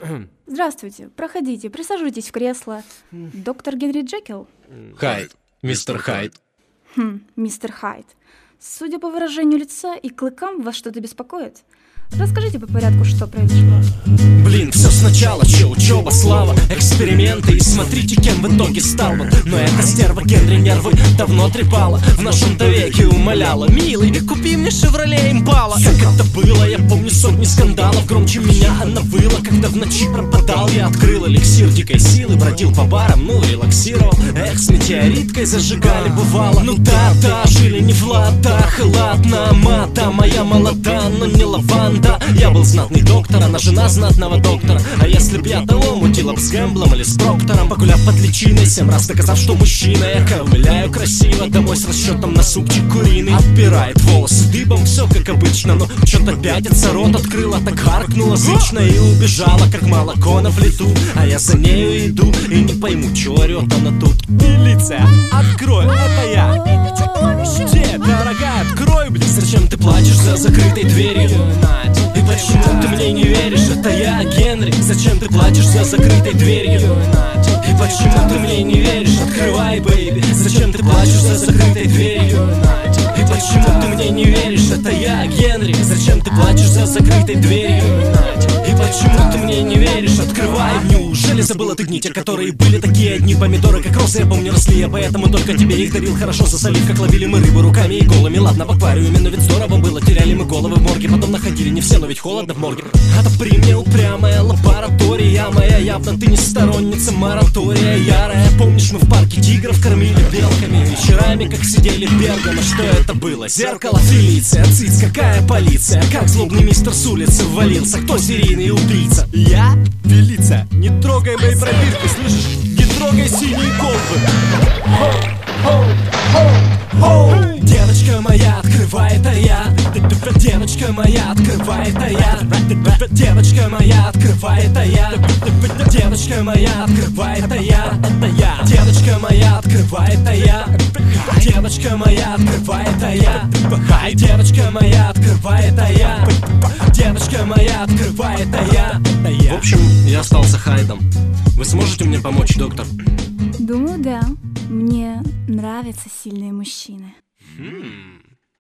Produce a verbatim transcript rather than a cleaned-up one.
Здравствуйте, проходите, присаживайтесь в кресло. Доктор Генри Джекил? Хайд, мистер Хайд. Хм, мистер Хайд. Судя по выражению лица и клыкам, вас что-то беспокоит? Расскажите по порядку, что произошло. Блин, все сначала, че, учеба, слава, эксперименты. И смотрите, кем в итоге стал вот. Но эта стерва Генри нервы давно трепала, в нашем-то веке умоляла: милый, купи мне Шевроле Импала. Как это было, я помню сотни скандалов. Громче меня она выла, когда в ночи пропадал. Я открыл эликсир дикой силы, бродил по барам, ну релаксировал. Эх, с метеориткой зажигали, бывало. Ну да-да, жили не в латах. Ладно, мата моя молода, но не лаванда. Я был знатный доктор, она жена знатного доктора. А если б я того мутила б с Гэмблом или с Проктором, погуляв под личиной, семь раз доказав, что мужчина. Я ковыляю красиво домой с расчетом на супчик куриный. Отпирает волосы дыбом, все как обычно, но что-то пятится, рот открыла, так харкнула зычно и убежала, как молоко на плиту. А я за нею иду и не пойму, че орет она тут. Милиция, открой, это я. Где, дорогая, открой, блин. Зачем ты плачешь за закрытой дверью? И почему ты мне не веришь? Это я, Генри. Зачем ты плачешь за закрытой дверью? И почему ты мне не веришь? Открывай, бэйби. Зачем ты плачешь за закрытой дверью? И почему ты мне не веришь? Это я, Генри. Зачем ты плачешь за закрытой дверью? И почему ты мне не веришь? Открывай. Неужели забыла ты дни, те, которые были такие одни помидоры, как розы, я помню, росли. Я поэтому только тебе их дарил, хорошо засолив, как ловили мы рыбу руками и голыми. Ладно, в аквариуме, но ведь здорово было. Теряли мы головы в морге, потом находили не все, но ведь холодно в морге. Отопри мне, упрямая лаборатория моя. Явно ты не сторонница моратория ярая. Помнишь, мы в парке тигров кормили белками вечерами, как сидели в Бергамо. Что это было? Зеркало, Фелиция, циц, какая полиция? Как злобный мистер с улицы ввалился? Кто серийный убийца? Я? Фелиция, не трогай мои пробирки, слышишь? Не трогай синие колбы. Девочка моя, открывай, это я. Девочка моя, открывай, это я. Девочка моя, открывай, это я. Девочка моя, открывай, это я. Это я. Девочка моя, открывай, это я. Девочка моя, открывай, это я. Девочка моя, открывай, это я. Девочка моя, открывай, это я. В общем, я остался Хайдом. Вы сможете мне помочь, доктор? Думаю, да. Мне нравятся сильные мужчины. Hmm.